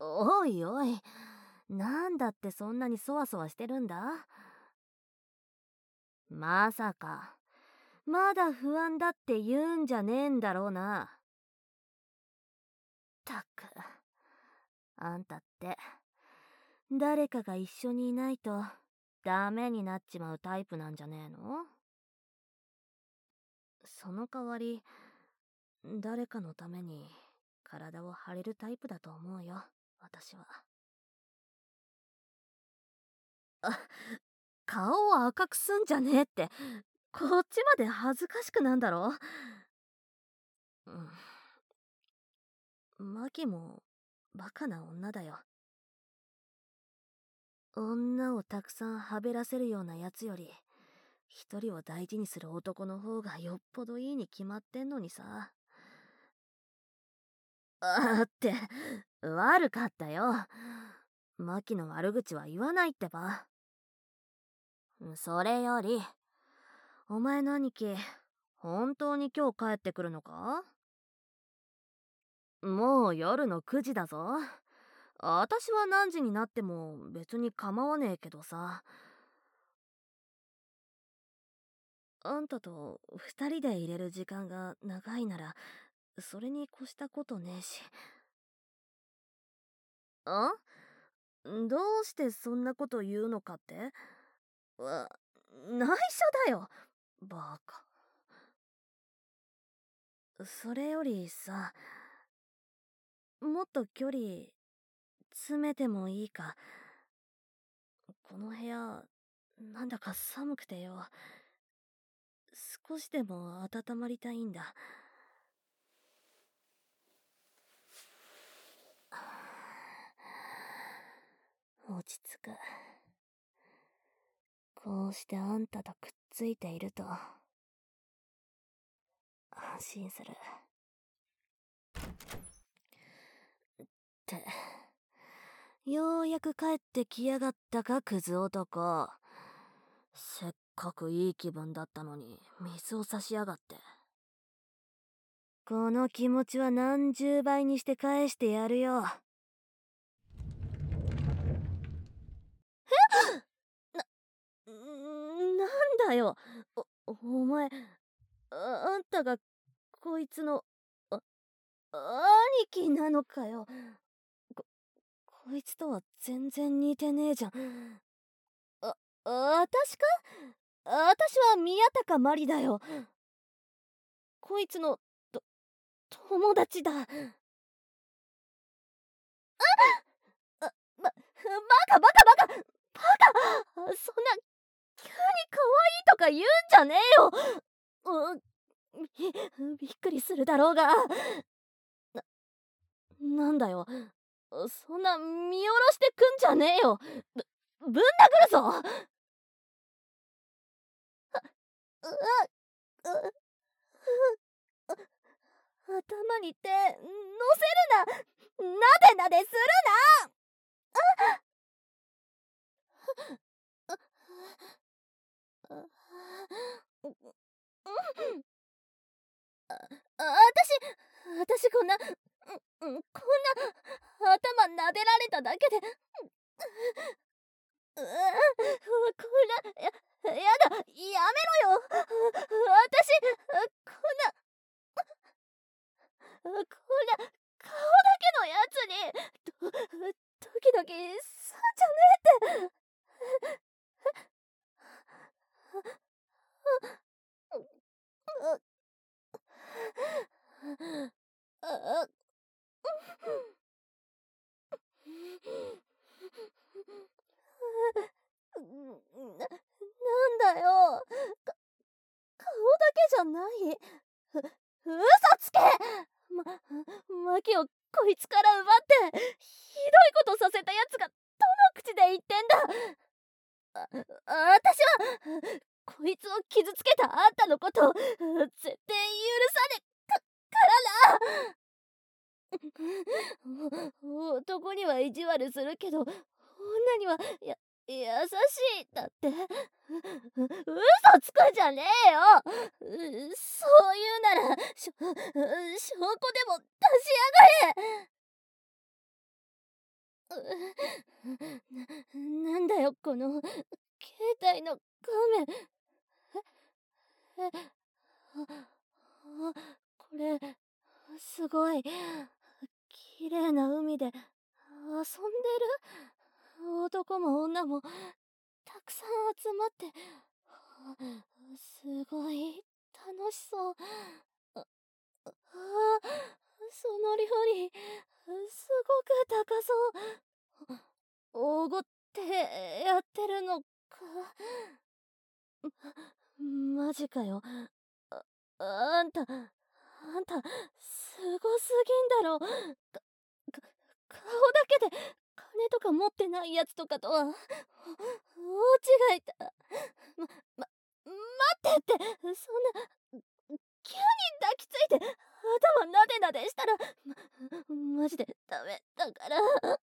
おいおい、なんだってそんなにそわそわしてるんだ？まさか、まだ不安だって言うんじゃねえんだろうな。たく、あんたって、誰かが一緒にいないとダメになっちまうタイプなんじゃねえの？その代わり、誰かのために体を張れるタイプだと思うよ、私は。あ、顔を赤くすんじゃねえって、こっちまで恥ずかしくなんだろ。マキもバカな女だよ。女をたくさんはべらせるようなやつより、一人を大事にする男の方がよっぽどいいに決まってんのにさ。って、悪かったよ。マキの悪口は言わないってば。それより、お前の兄貴、本当に今日帰ってくるのか？もう夜の9時だぞ。私は何時になっても別に構わねえけどさ。あんたと二人でいれる時間が長いなら、それに越したことねえし。あ？どうしてそんなこと言うのかって？わ、内緒だよ。バカ。それよりさ、もっと距離詰めてもいいか？この部屋、なんだか寒くてよ。少しでも温まりたいんだ。落ち着く。こうしてあんたとくっついていると安心する。ってようやく帰ってきやがったか、クズ男。せっかくいい気分だったのに水を差しやがって。この気持ちは何十倍にして返してやるよ。なんだよ。お前、あんたがこいつの兄貴なのかよ。ここいつとは全然似てねえじゃん。私か？私は宮高まりだよ。こいつの友達だ。バカバカバカバカ。そんな急に可愛いとか言うんじゃねえよ。びっくりするだろうが。なんだよ、そんな見下ろしてくんじゃねえよ。ぶん殴るぞ。うわう頭に手乗せるな。なでなでするな。私こんな、こんな頭撫でられただけで、こんな、やだ、やめろよ。私、こんな顔だけのやつに、ドキドキすんじゃねえって。なんだよ。顔だけじゃない。嘘つけ。マキをこいつから奪ってひどいことさせたやつがどの口で言ってんだ。私はこいつを傷つけたあんたのことを絶対許さねからな。男には意地悪するけど女には優しいだって。嘘つくんじゃねえよ。そういうなら証拠でも出しやがれ。 なんだよこの携帯の画面。これすごい綺麗な海で遊んでる。男も女もたくさん集まって、すごい楽しそう。あその料理すごく高そう。おごってやってるのか。マジかよ。ああんたすごすぎんだろ。顔だけで金とか持ってないやつとかとは大違いだ。ま、ま、待ってって、そんな急に抱きついて頭なでなでしたらマジでダメだから。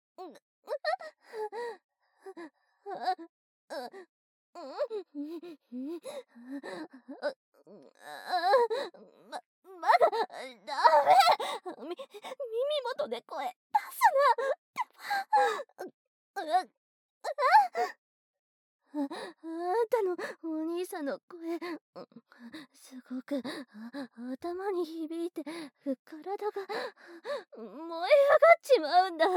まだダメ。耳元で声出すな。あんたのお兄さんの声、すごく頭に響いて体が燃え上がっちまうんだ。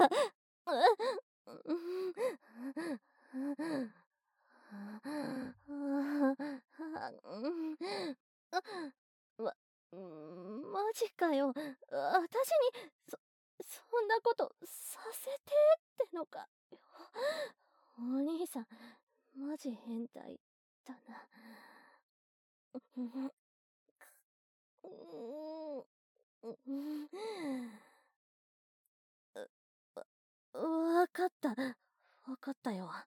ま、マジかよ。私にそんなことさせてってのかよ。お兄さんマジ変態だな。わかった。わかったよ。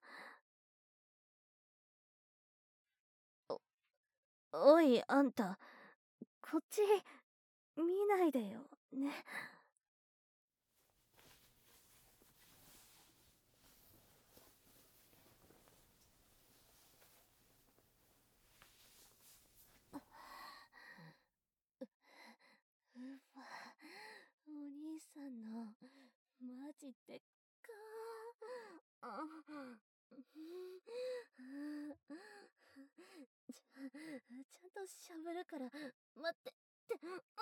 おい、あんた。こっち、見ないでよ、ね。お兄さんの、マジでかちゃんとしゃぶるから待ってって。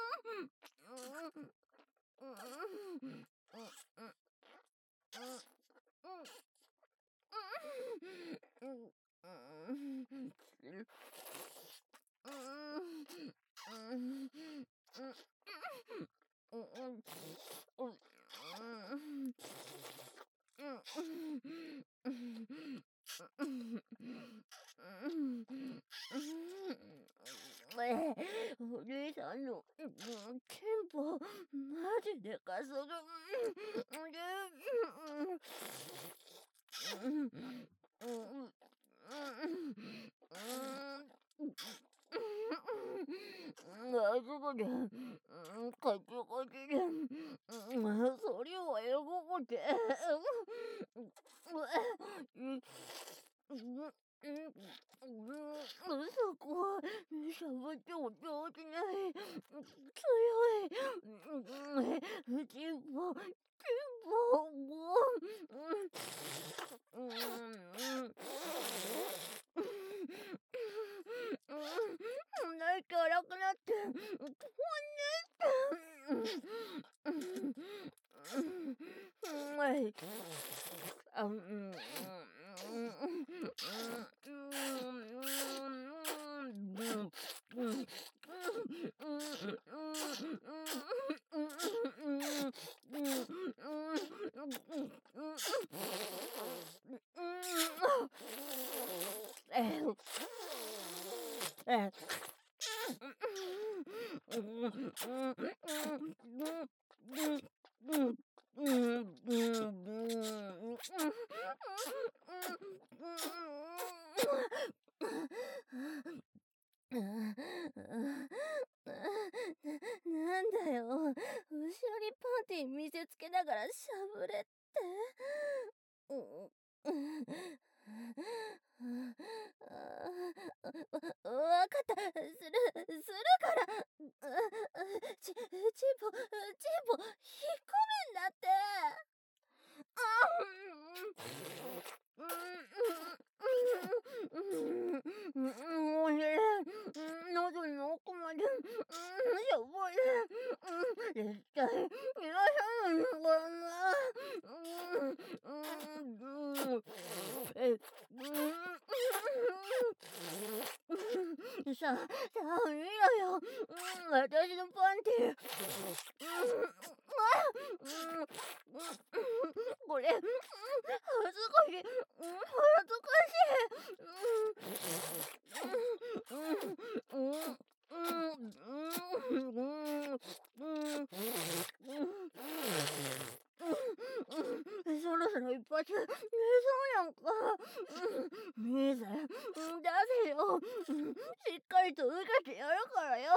お兄さんのテンポマジでかすあそこでカチカチでそれを英語でそこはしゃぶっても上手ない強いチンポもなんか荒くなってなんだよ、後ろにパンティ見せつけながらしゃぶれって。わかった、するから。チンポ引っ込めんなって。 絶対いらっしゃるのかな。さあ見ろよ。私のパンティー。これ、恥ずかしい。恥ずかしい。そろそろ一発寝そうやんか。見せ、出せよ。しっかりと受けてやるからよ。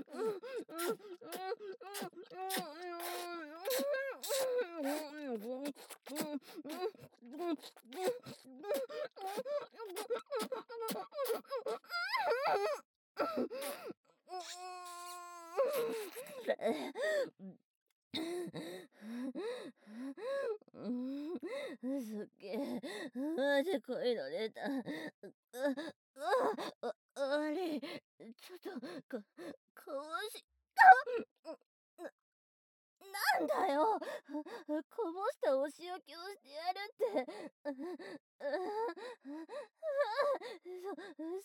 すっげえ、マジこいの出た。あれ、ちょっと、かわし、なんだよ。こぼしたお仕置きをしてやるって。